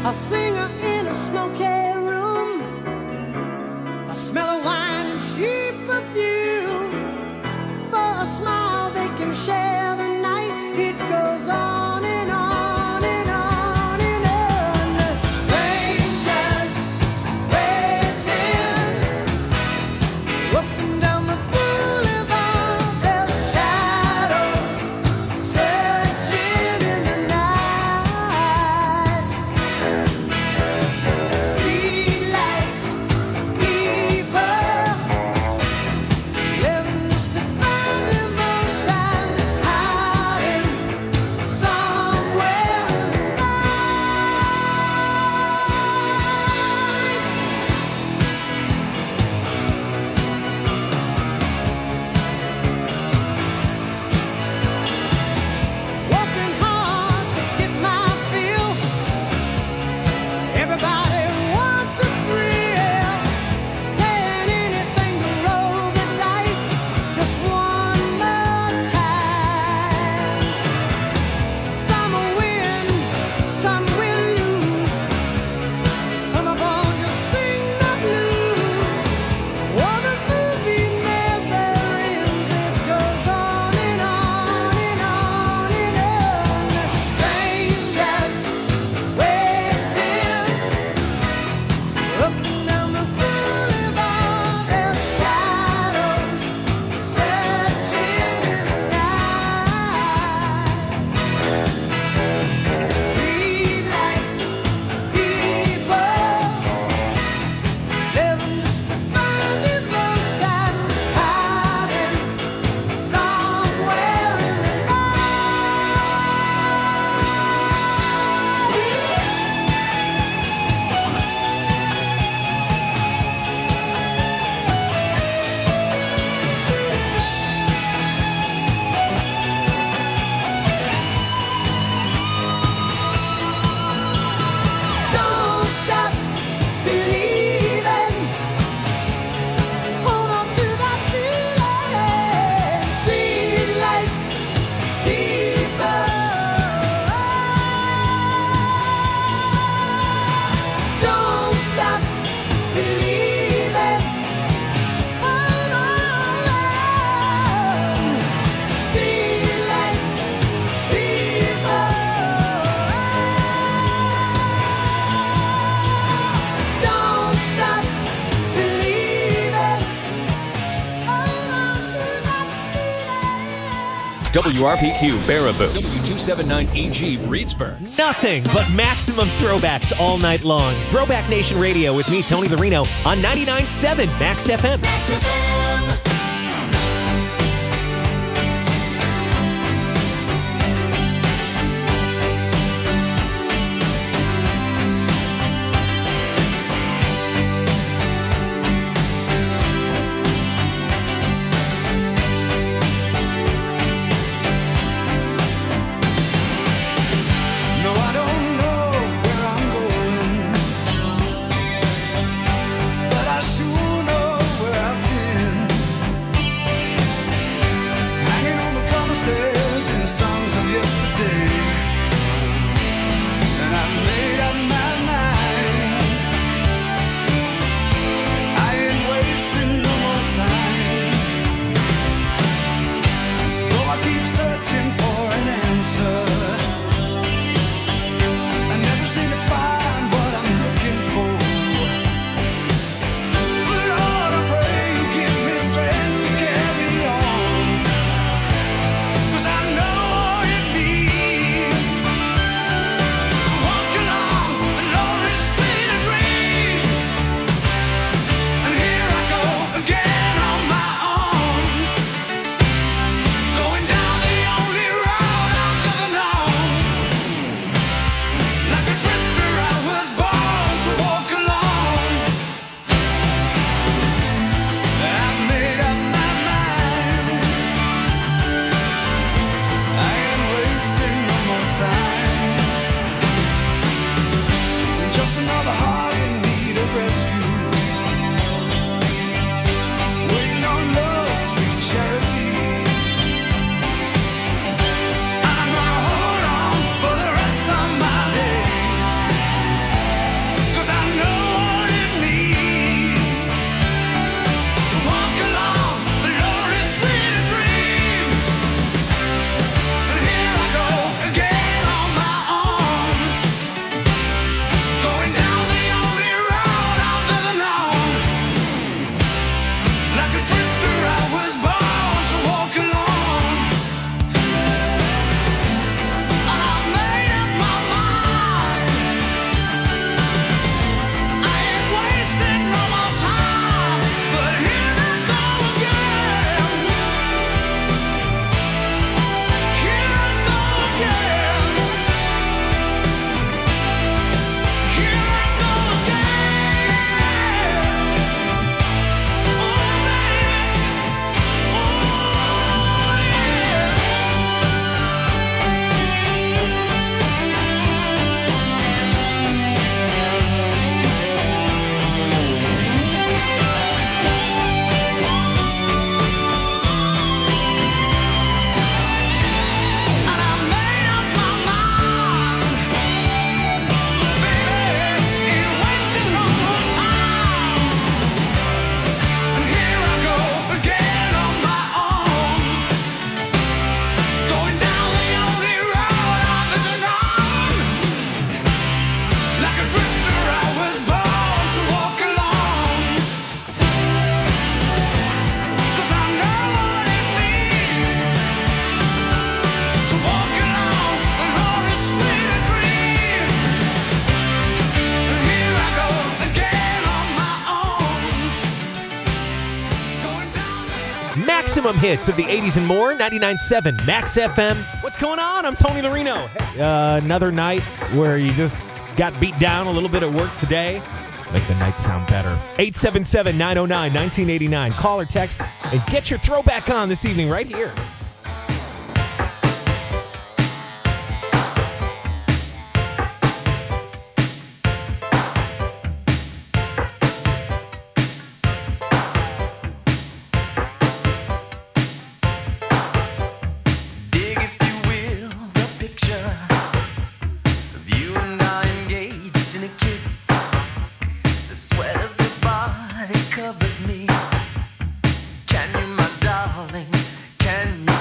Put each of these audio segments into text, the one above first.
A singer in a smoky room, the smell of wine and cheap perfume. For a smile they can share the night. It goes on and on and on and on. Strangers waiting up and down the boulevard, their shadows searching in the night. Streetlights, people living just to find emotion, hiding somewhere in the working hard to get my fill. Everybody wants a thrill, paying anything to roll the dice just one more time. Some will win, some will lose. Some of them just sing the blues. Oh, the movie never ends. It goes on and on and on and on. Strangers waiting up and down the boulevard, their shadows searching in the night. Streetlights, people living just to find emotion, hiding somewhere in the Don't stop believing. Hold on to that feeling. Streetlight people. Don't stop believing. Hold on. Streetlight people. Don't stop believing. Hold on to that feeling. WRPQ Baraboo. W279EG Reedsburg. Nothing but maximum throwbacks all night long. Throwback Nation Radio with me, Tony the Reno, on 99.7 Max FM. No, I don't know where I'm going, but I sure know where I've been. Hanging on the promises and songs of yesterday, and I made up my mind. I ain't wasting no more time. Though I keep searching for an answer, I never seem to find what I'm looking for. Lord, I pray you give me strength to carry on, 'cause I know all it means maximum hits of the 80s and more. 99.7 Max FM. What's going on? I'm Tony Larino. Hey, another night where you just got beat down a little bit at work today. Make the night sound better. 877-909-1989. Call or text and get your throwback on this evening right here. Covers me. Can you, my darling? Can you?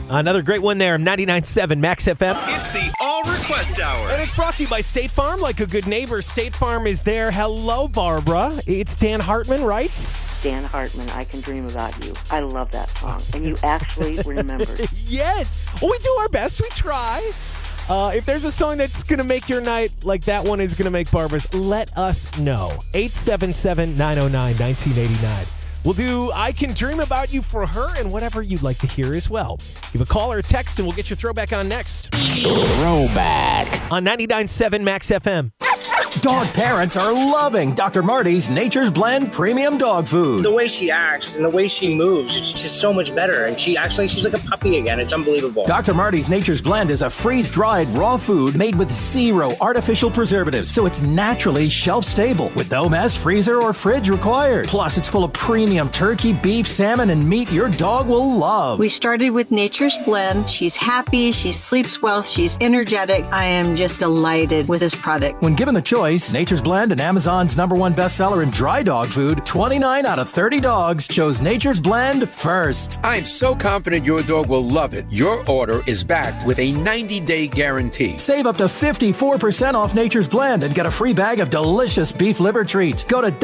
Another great one there, 99.7 Max FM. It's the All Request Hour. And it's brought to you by State Farm. Like a good neighbor, State Farm is there. Hello, Barbara. It's Dan Hartman, right? Dan Hartman, I Can Dream About You. I love that song. And you actually remembered. Yes. Well, we do our best. We try. If there's a song that's going to make your night like that one is going to make Barbara's, let us know. 877-909-1989. We'll do I Can Dream About You for her and whatever you'd like to hear as well. Give a call or a text and we'll get your throwback on next. Throwback. On 99.7 Max FM. Dog parents are loving Dr. Marty's Nature's Blend Premium Dog Food. The way she acts and the way she moves, it's just so much better. And she's like a puppy again. It's unbelievable. Dr. Marty's Nature's Blend is a freeze-dried raw food made with 0 artificial preservatives, so it's naturally shelf-stable with no mess, freezer, or fridge required. Plus, it's full of premium turkey, beef, salmon, and meat your dog will love. We started with Nature's Blend. She's happy, she sleeps well, she's energetic. I am just delighted with this product. When given the choice, Nature's Blend and Amazon's #1 bestseller in dry dog food, 29 out of 30 dogs chose Nature's Blend first. I'm so confident your dog will love it. Your order is backed with a 90-day guarantee. Save up to 54% off Nature's Blend and get a free bag of delicious beef liver treats. Go to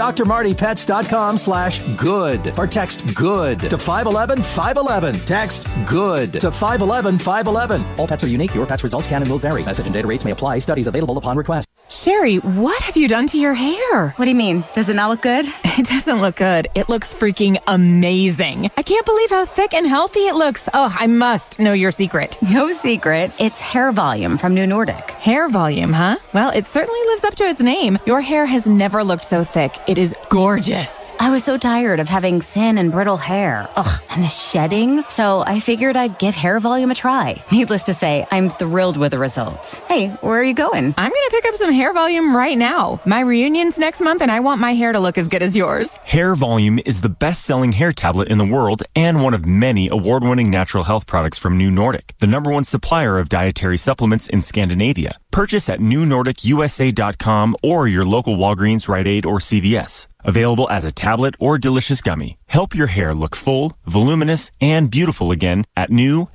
drmartypets.com/good or text GOOD to 511-511. Text GOOD to 511-511. All pets are unique. Your pet's results can and will vary. Message and data rates may apply. Studies available upon request. Sherry, what have you done to your hair? What do you mean? Does it not look good? It doesn't look good. It looks freaking amazing. I can't believe how thick and healthy it looks. Oh, I must know your secret. No secret. It's hair volume from New Nordic. Hair volume, huh? Well, it certainly lives up to its name. Your hair has never looked so thick. It is gorgeous. I was so tired of having thin and brittle hair. Ugh, and the shedding. So I figured I'd give hair volume a try. Needless to say, I'm thrilled with the results. Hey, where are you going? I'm going to pick up some hair volume right now. My reunion's next month and I want my hair to look as good as yours. Hair Volume is the best-selling hair tablet in the world and one of many award-winning natural health products from New Nordic, the #1 supplier of dietary supplements in Scandinavia. Purchase at newnordicusa.com or your local Walgreens, Rite Aid, or CVS. Available as a tablet or delicious gummy. Help your hair look full, voluminous, and beautiful again at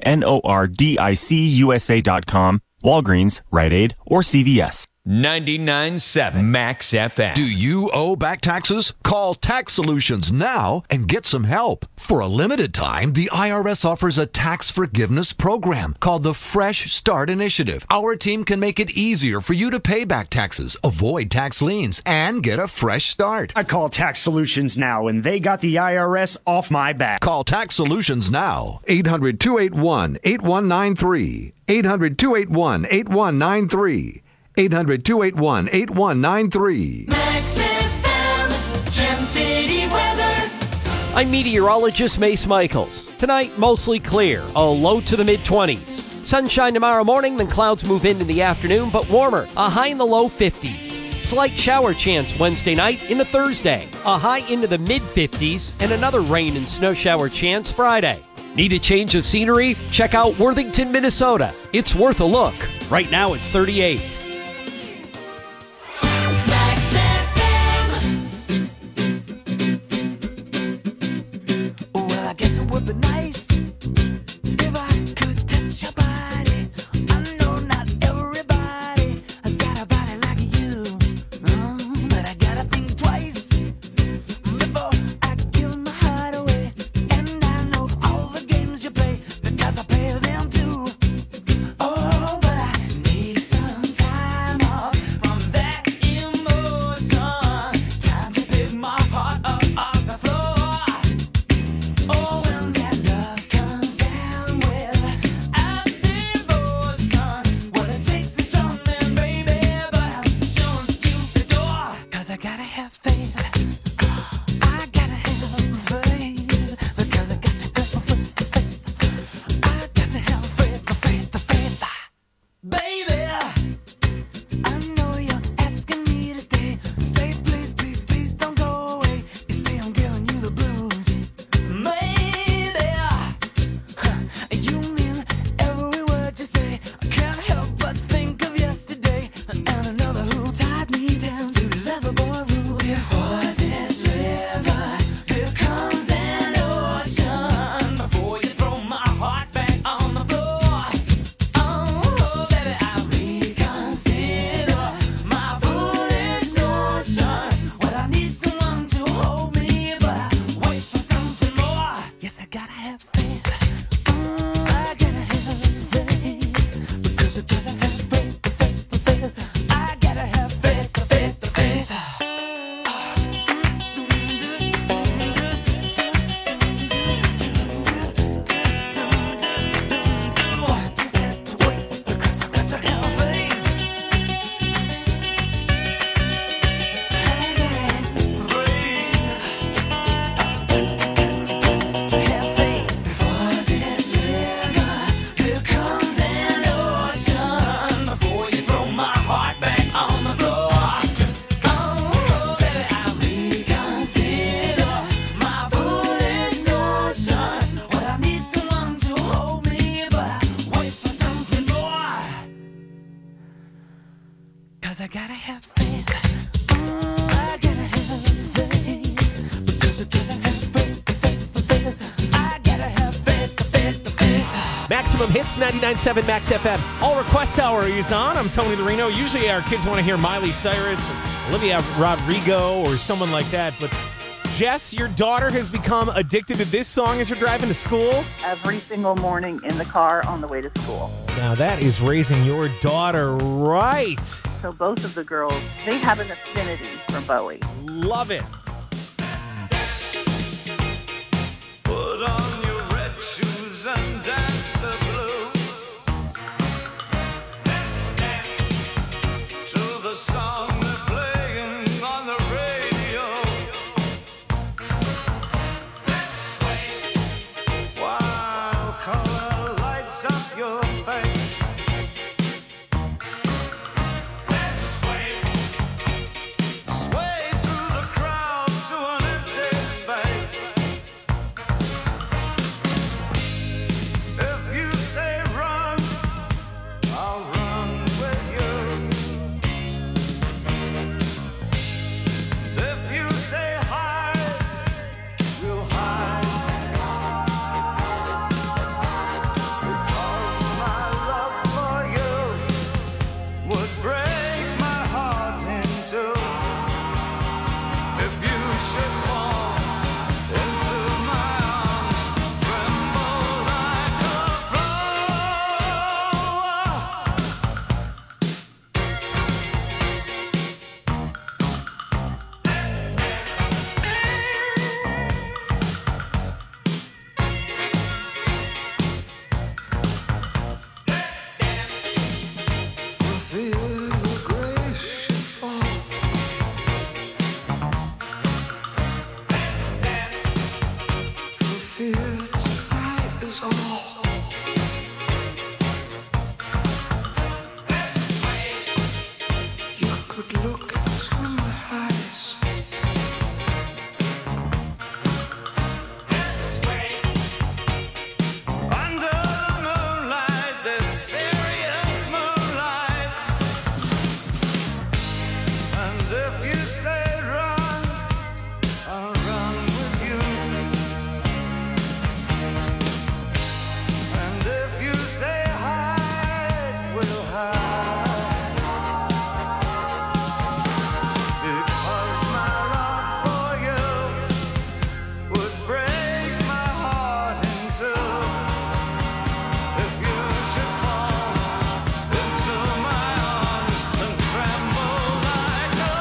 newnordicusa.com, Walgreens, Rite Aid, or CVS. 99.7 Max FM. Do you owe back taxes? Call Tax Solutions now and get some help. For a limited time, the IRS offers a tax forgiveness program called the Fresh Start Initiative. Our team can make it easier for you to pay back taxes, avoid tax liens, and get a fresh start. I call Tax Solutions now, and they got the IRS off my back. Call Tax Solutions now. 800-281-8193. 800-281-8193. 800-281-8193. Max FM, Gem City weather. I'm meteorologist Mace Michaels. Tonight, mostly clear, a low to the mid-20s. Sunshine tomorrow morning, then clouds move in the afternoon, but warmer, a high in the low 50s. Slight shower chance Wednesday night into Thursday, a high into the mid-50s, and another rain and snow shower chance Friday. Need a change of scenery? Check out Worthington, Minnesota. It's worth a look. Right now, it's 38. Because I pay them too. Oh, but I need some time. 'cause I gotta have faith. I gotta have faith, because I gotta have faith. I gotta have faith. Maximum Hits, 99.7 Max FM. All Request Hour is on. I'm Tony Larino. Usually our kids want to hear Miley Cyrus, or Olivia Rodrigo, or someone like that. But Jess, your daughter has become addicted to this song as you're driving to school? Every single morning in the car on the way to school. Now that is raising your daughter right. So both of the girls, they have an affinity for Bowie. Love it. Put on your red shoes and dance the blues. Dance to the song they're playing on the radio. While color lights up your face. Sway through the crowd to an empty space. If you say run, I'll run with you. If you say hide, we'll hide. Because my love for you would break my heart in two. If you should fall into my arms, tremble like a for fear your grace should fall. For fear tonight is all. You could look into my eyes. Under the moonlight, this serious moonlight. And if you say run, I'll run with you. And if you say hide, we'll hide. Because my love for you would break my heart in two. If you should fall into my arms and tremble like a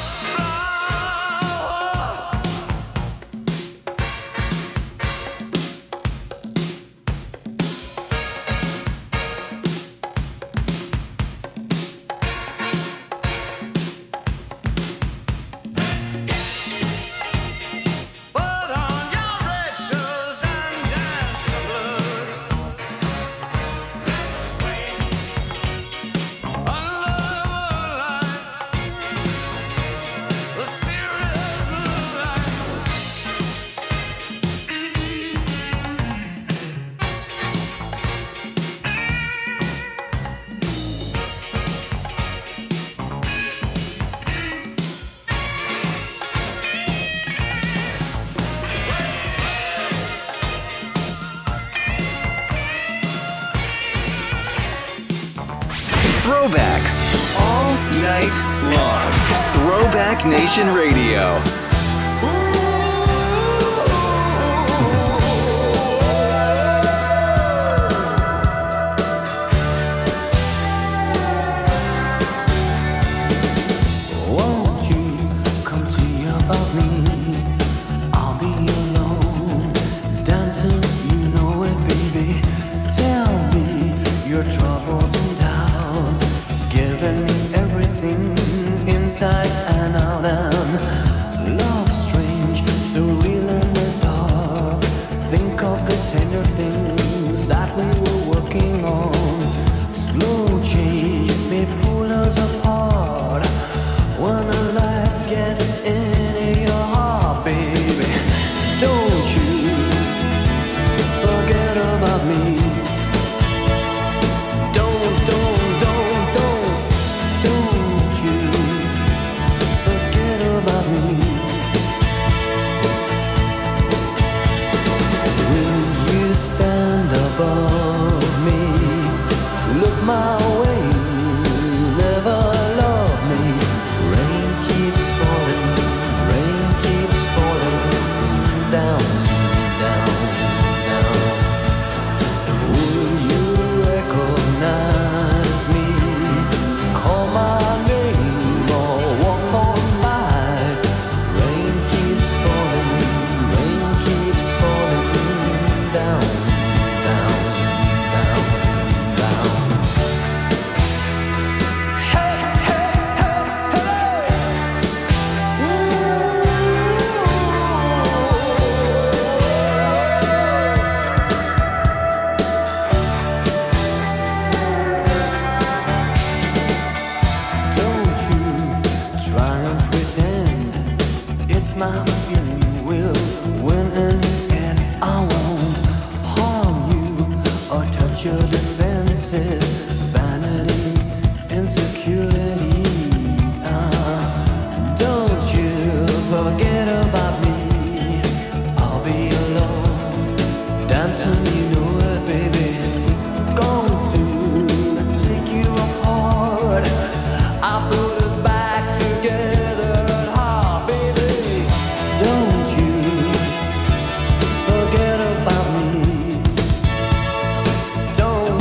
put on your red shoes and dance the blues. Under the moonlight, the serious moonlight. Throwbacks all night long. Throwback Nation Radio. Won't you come see about me? I'll be alone, dancing, you know it, baby. Tell me your troubles and doubts, giving me everything inside and out, and above me. Look my way, never love me. Rain keeps falling down, down, down. Will you recognize me? Call my name or walk on by. Rain keeps falling down, down, down, down. Hey, hey, hey, hey. Don't you try and pretend it's my feeling will win in the end. I won't harm you or touch your defenses. Vanity, insecurity. Don't you forget about me. I'll be alone, dancing, you know it, baby. Going to take you apart. I put us back together at heart, baby. Don't you forget about me. Don't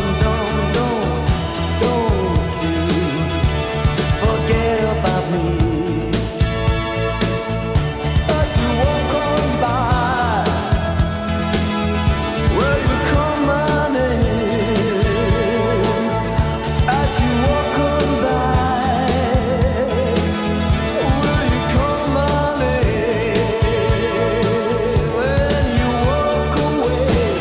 you forget about me. As you walk on by, will you call my name? As you walk on by, will you call my name? When you walk away.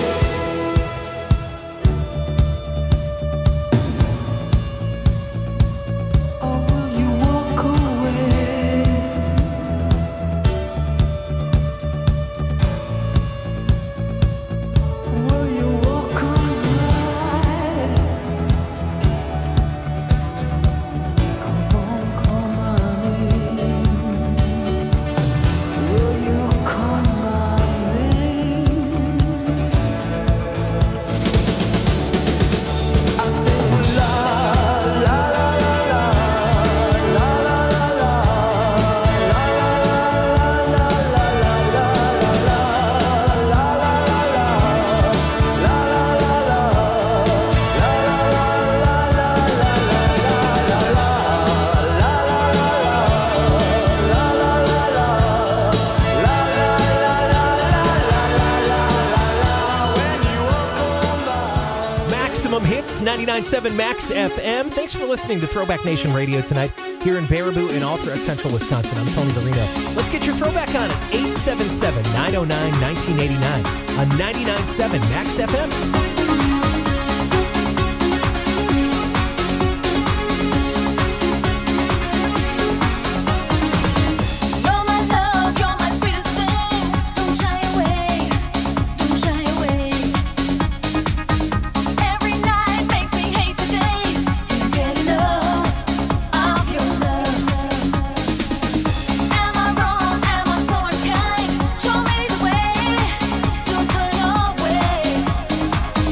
Oh, will you walk away? Will you walk away? Come on, call my name. Will you call my name? I say la la la la la la la la Maximum Hits, 99.7 Max FM. Thanks for listening to Throwback Nation Radio tonight here in Baraboo and all throughout central Wisconsin. I'm Tony Verino. Let's get your throwback on at 877-909-1989 on 99.7 Max FM. You're my love, you're my sweetest thing. Don't shy away, don't shy away. Every night makes me hate the days. Can't get enough of your love. Am I wrong? Am I so unkind? Show me the way. Don't turn away.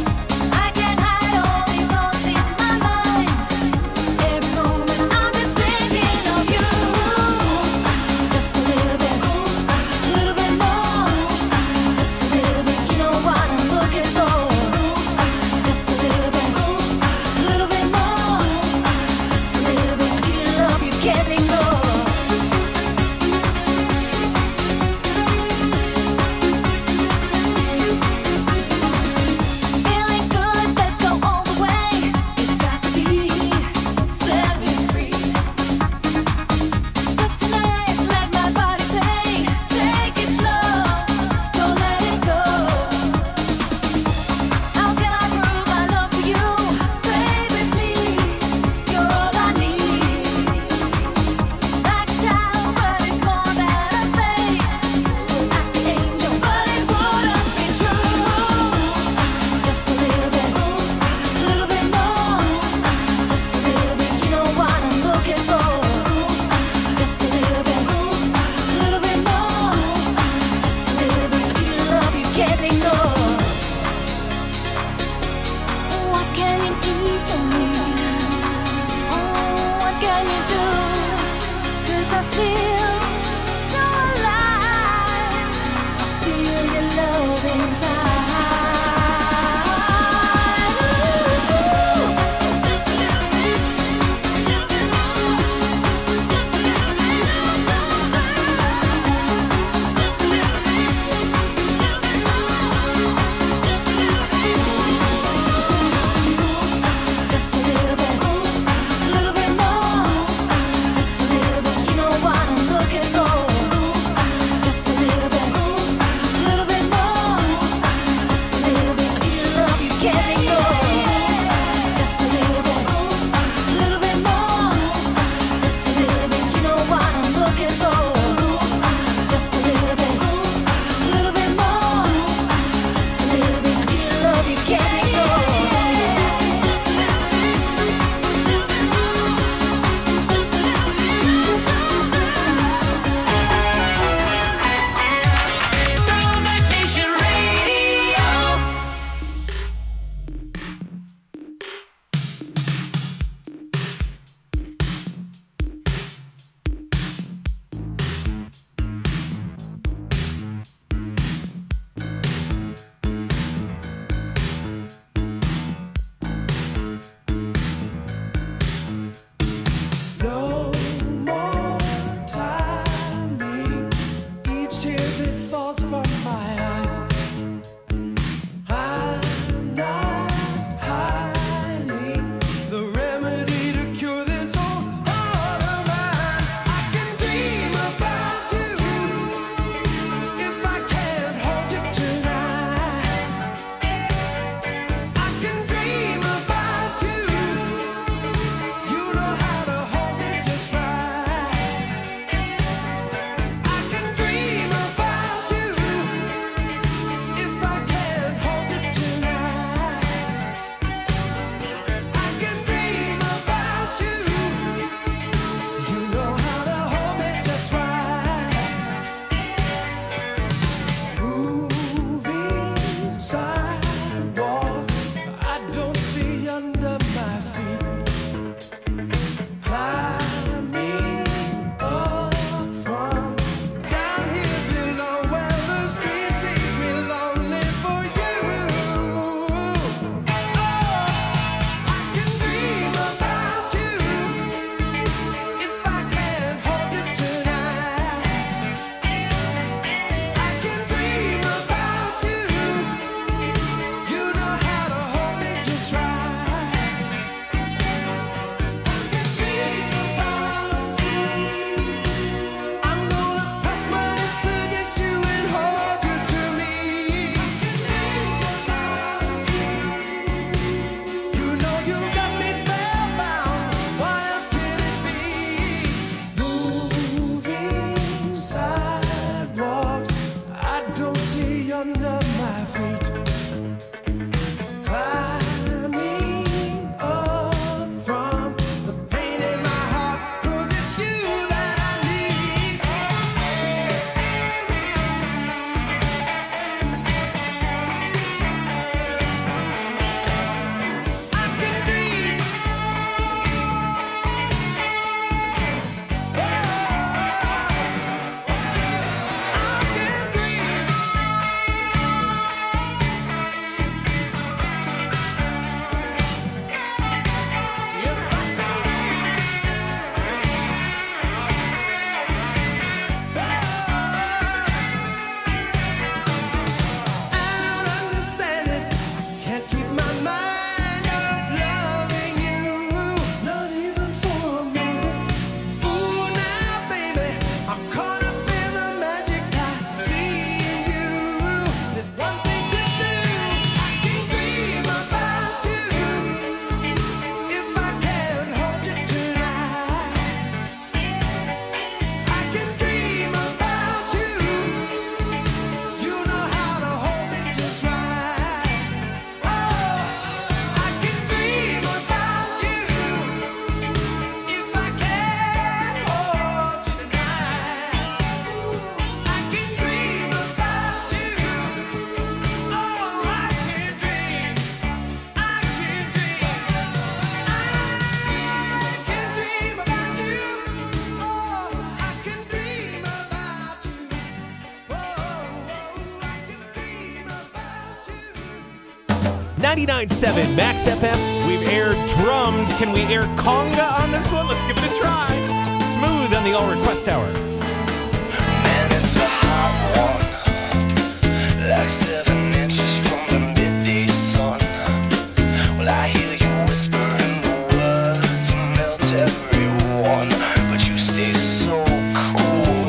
99.7 Max FM. We've aired drummed. Can we air conga on this one? Let's give it a try. Smooth on the All Request Hour. Man, it's a hot one, like 7 inches from the midday sun. Well, I hear you whispering the words to melt everyone, but you stay so cool.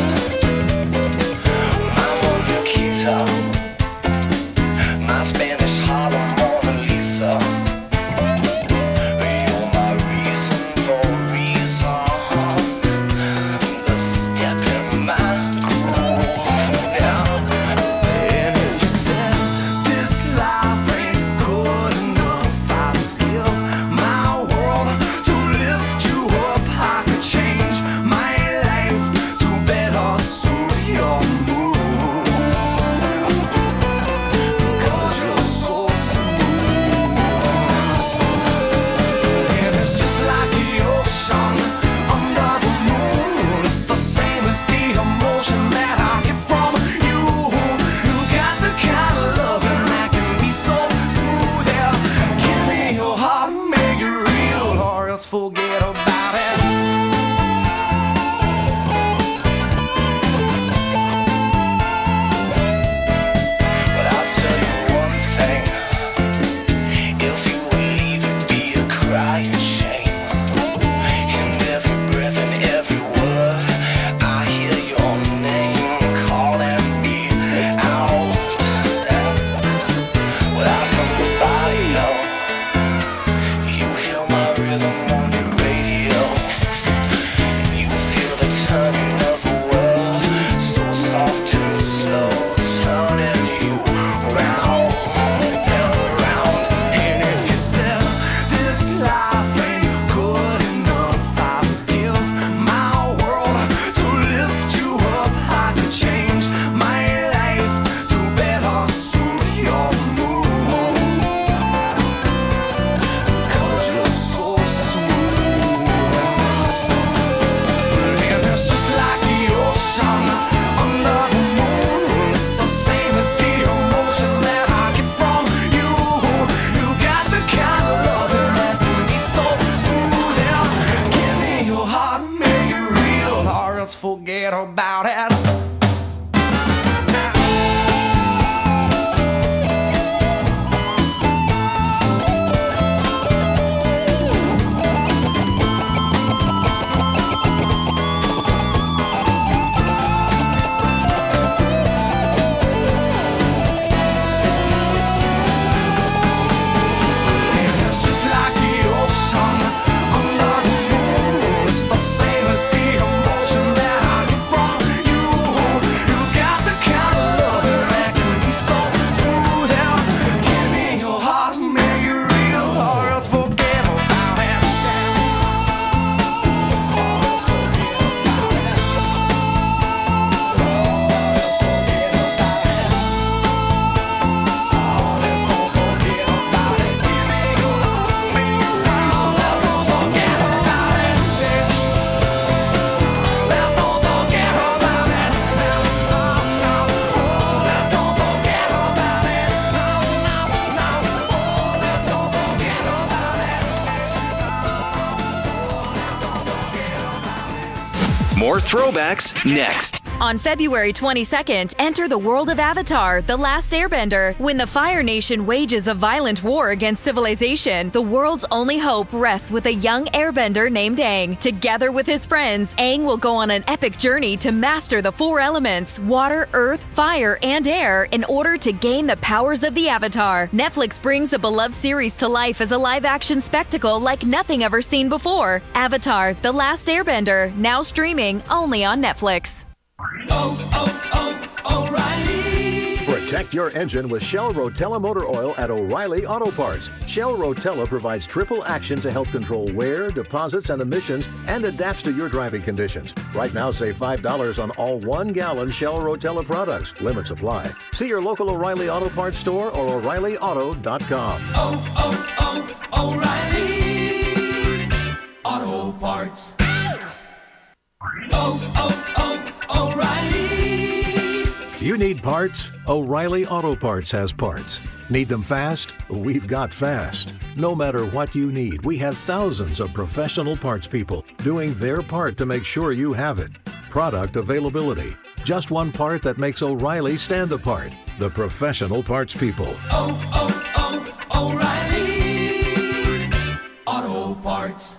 My Mona Lisa, my Spanish Harlem Mona Lisa. You're my reason for reason, the step in my groove. And if you said this life ain't good enough, I'd give my world to lift you up. I could change my life to better suit your mood, because you're so smooth. And it's just like the ocean under the moon. It's the same as the emotion that I get from you. You got the kind of loving that can be so smooth. Yeah, give me your heart and make it real, or else forget about it. But I'll tell you one thing: if you would leave, it'd be a crying shame. In every breath and every word, I hear your name calling me out. Well, I'm from the barrio. You hear my rhythm on your radio. You feel the turning of the world, so soft and slow, turning you round and round. And if you said this life ain't good enough, I'd give my world to lift you up. I could change my life to better suit your mood, because you're so smooth. And it's just like the ocean under the moon. It's the same as the emotion that I get from you. You got the kind of loving that can be so smooth. Yeah, give me your heart and make it real, or else forget about it. And it's just like the ocean under the moon. It's the same as the emotion that I get from you. You got the kind of loving that can be so smooth. Yeah, give me your heart and make it real, or else forget about it. More throwbacks next. On February 22nd, enter the world of Avatar, The Last Airbender. When the Fire Nation wages a violent war against civilization, the world's only hope rests with a young airbender named Aang. Together with his friends, Aang will go on an epic journey to master the 4 elements, water, earth, fire, and air, in order to gain the powers of the Avatar. Netflix brings the beloved series to life as a live-action spectacle like nothing ever seen before. Avatar, The Last Airbender, now streaming only on Netflix. Protect your engine with Shell Rotella Motor Oil at O'Reilly Auto Parts. Shell Rotella provides triple action to help control wear, deposits, and emissions, and adapts to your driving conditions. Right now, save $5 on all 1-gallon Shell Rotella products. Limits apply. See your local O'Reilly Auto Parts store or O'ReillyAuto.com. O'Reilly Auto Parts. O'Reilly. You need parts? O'Reilly Auto Parts has parts. Need them fast? We've got fast. No matter what you need, we have thousands of professional parts people doing their part to make sure you have it. Product availability. Just one part that makes O'Reilly stand apart. The professional parts people. O'Reilly Auto Parts.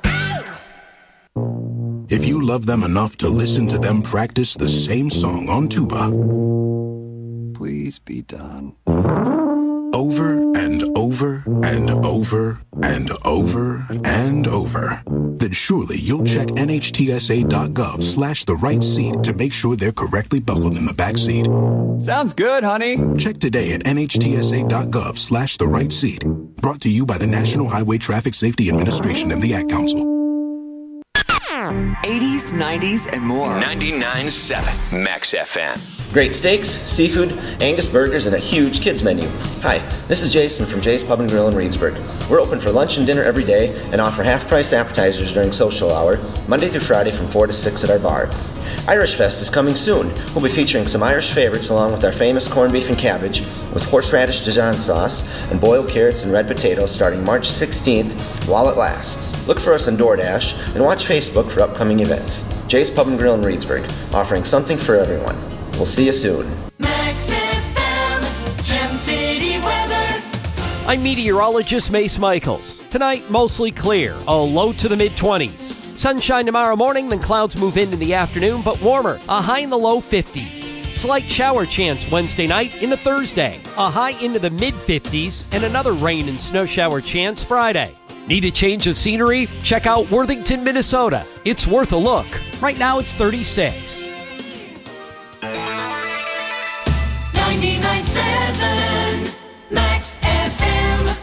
If you love them enough to listen to them practice the same song on tuba, Please be done. over and over and over and over and over, then surely you'll check nhtsa.gov/the right seat to make sure they're correctly buckled in the back seat. Sounds good, honey. Check today at nhtsa.gov/the right seat. Brought to you by the National Highway Traffic Safety Administration and the Ad Council. 80s, 90s, and more. 99.7 Max FM. Great steaks, seafood, Angus burgers, and a huge kids menu. Hi, this is Jason from Jay's Pub and Grill in Reedsburg. We're open for lunch and dinner every day and offer half-price appetizers during social hour, Monday through Friday from 4 to 6 at our bar. Irish Fest is coming soon. We'll be featuring some Irish favorites along with our famous corned beef and cabbage with horseradish Dijon sauce and boiled carrots and red potatoes starting March 16th while it lasts. Look for us on DoorDash and watch Facebook for upcoming events. Jay's Pub and Grill in Reedsburg, offering something for everyone. We'll see you soon. Max FM, Gem City weather. I'm meteorologist Mace Michaels. Tonight, mostly clear, a low to the mid-20s. Sunshine tomorrow morning, then clouds move in the afternoon, but warmer, a high in the low 50s. Slight shower chance Wednesday night into Thursday, a high into the mid-50s, and another rain and snow shower chance Friday. Need a change of scenery? Check out Worthington, Minnesota. It's worth a look. Right now, it's 36. 99.7 Max FM.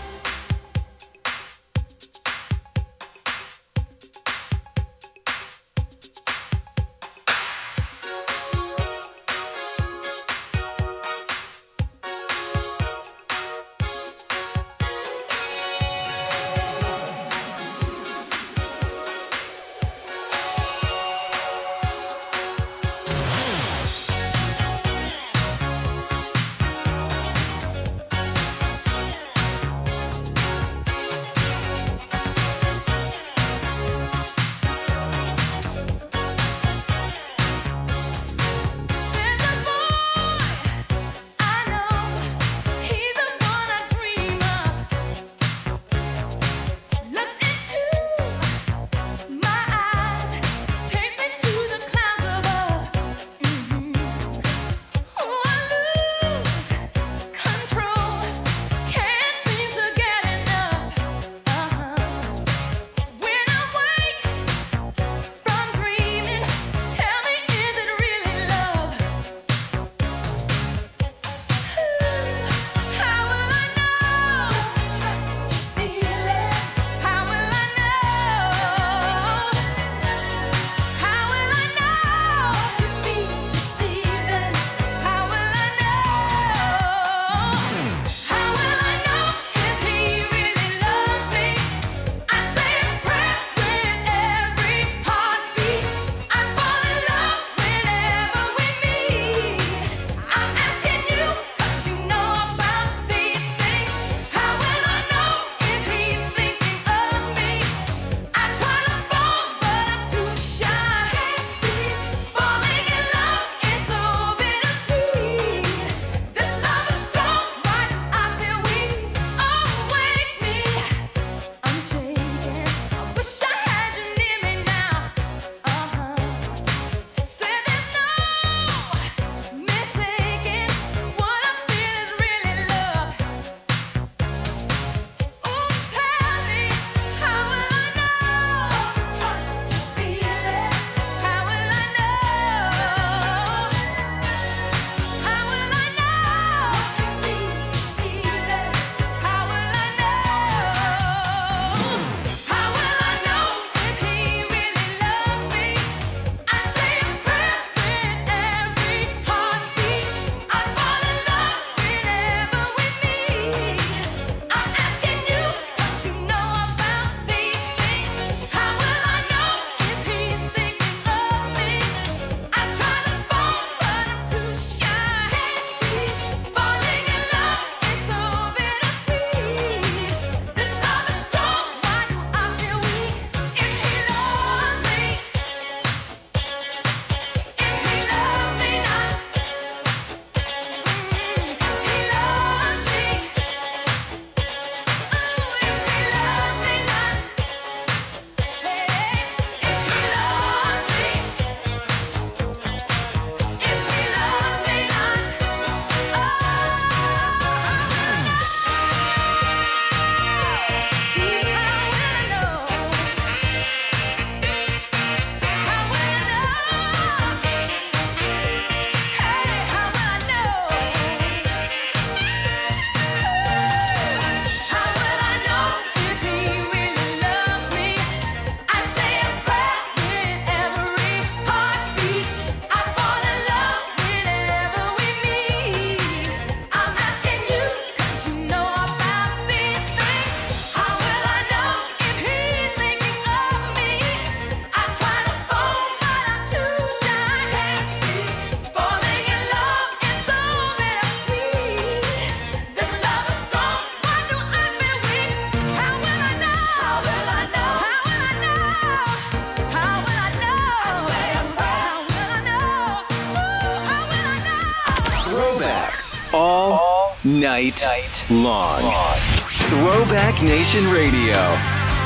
night long. Throwback Nation Radio.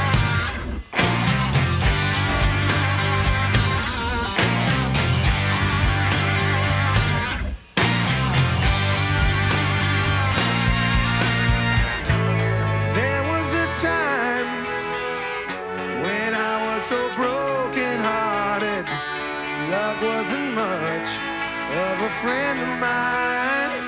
There was a time when I was so broken hearted. Love wasn't much of a friend of mine.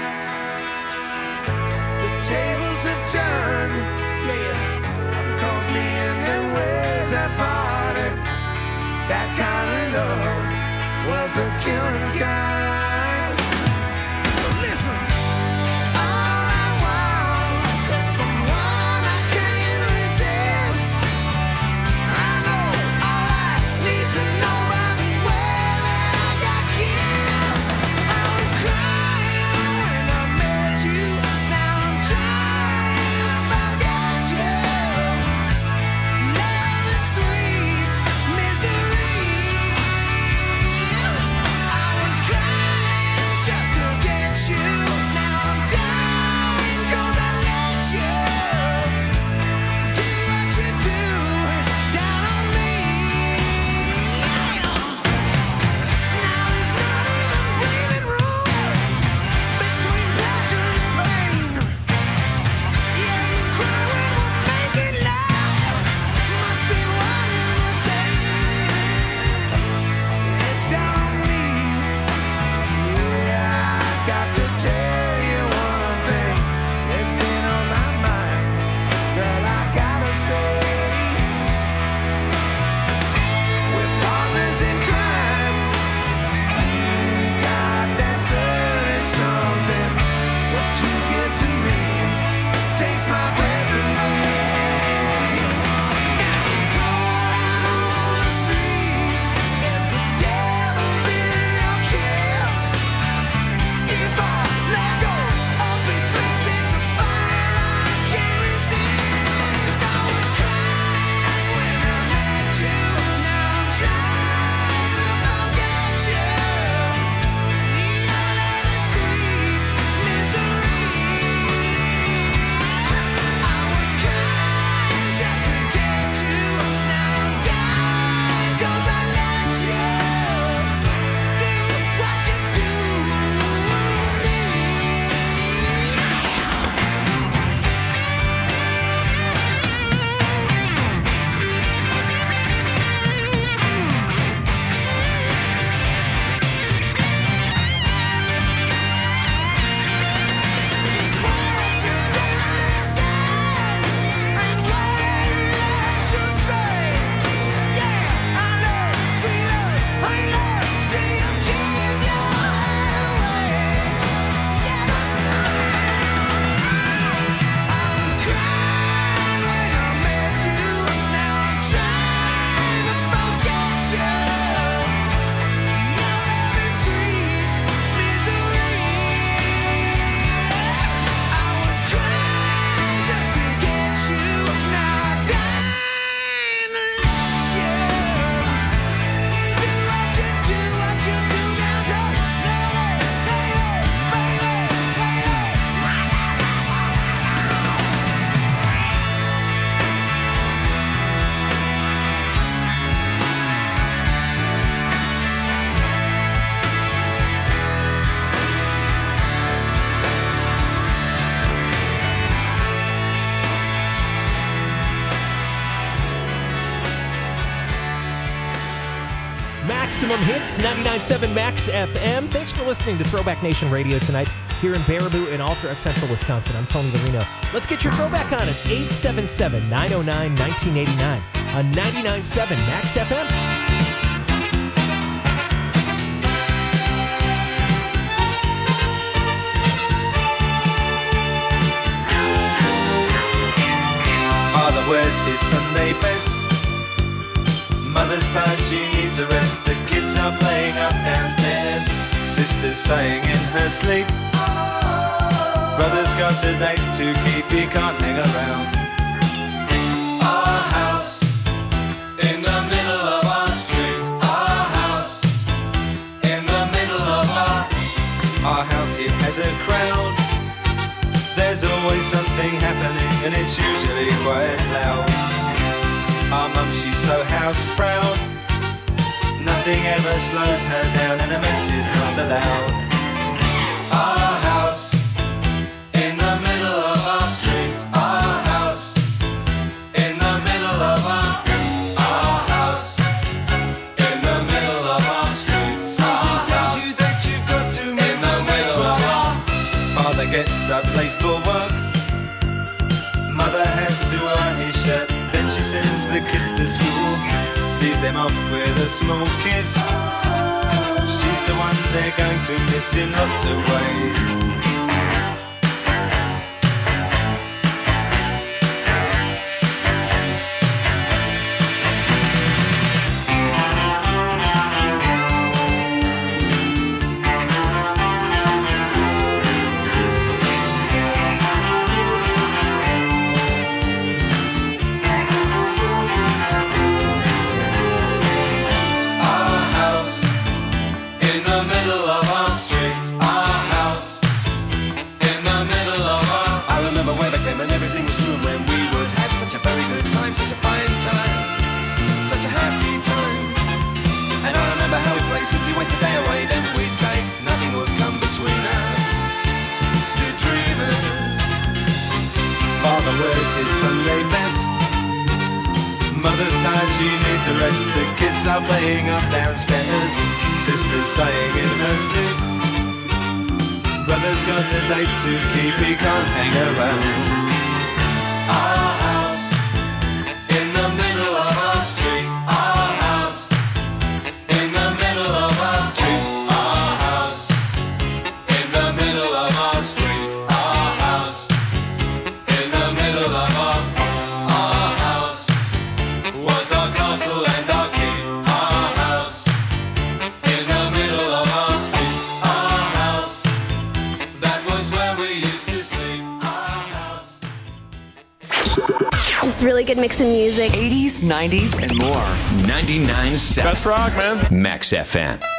The tables have turned, yeah. Calls me and then ways that parted. That kind of love was the killing kind. So listen, all I want is someone I can't resist. I know all I need to know by the way that I got kissed. I was crying when I met you. Now I'm trying to forget you. Love is sweet misery. I was crying just to get you. Now I'm dying 'cause I let you do what you do down on me. Now there's not even breathing room between pleasure and pain. Yeah, you cry when we're making love. Must be one and the same. It's down on me. Yeah, I got to tell you one thing. It's been on my mind. Girl, I gotta say, we're partners in crime. You got that certain something. What you give to me takes my breath away. Now, rolling on the street is the devil's in your kiss. If I let go of big things, it's a fire I can't resist. I was crying when I met you. Now I'm trying to forget you. Your love is sweet misery. I was crying just to get you. Now I'm dying 'cause I let you do what you do to me. These words you done said and where your love should stay. Yeah, I know, sweet love, ain't love till you give your heart away. Yeah, I was crying when I met you. Now I'm trying to forget you. Your love is sweet misery. I was crying just to get you. Now I'm dying to let you do what you do now. So, Maximum Hits, 99.7 Max FM. Thanks for listening to Throwback Nation Radio tonight here in Baraboo and all throughout central Wisconsin. I'm Tony Lorino. Let's get your throwback on at 877-909-1989 on 99.7 Max FM. Father wears his Sunday best. Mother's tired, she needs a rest. The kids are playing up downstairs. Sister's sighing in her sleep. Brother's got a date to keep, he can't hang around. Our house in the middle of our street. Our house in the middle of our house. It has a crowd and it's usually quite loud. Our mum, she's so house proud. Nothing ever slows her down, and a mess is not allowed. Our house in the middle of our street. Our house in the middle of our house in the middle of our street. Something tells you that you've got to move in the middle of our. Father gets up late for work. Mother has to iron his shirt. Then she sends the kids to school. Sees them off with a small kiss. She's the one they're going to miss in lots of ways. Simply waste the day away, then we'd say nothing would come between us. Two dreamers. Father wears his Sunday best. Mother's tired, she needs a rest. The kids are playing up downstairs. Sister's sighing in her sleep. Brother's got a date to keep, he can't hang around. Our house in the middle of our street. Our house in the middle of our street. Our house in the middle of our street. Our house in the middle of our house was our castle and our keep. Our house in the middle of our street. Our house, that was where we used to sleep. Our house. Just really good mix of music. 80s, 90s, and more. 99.7. Best rock, man. Max FM.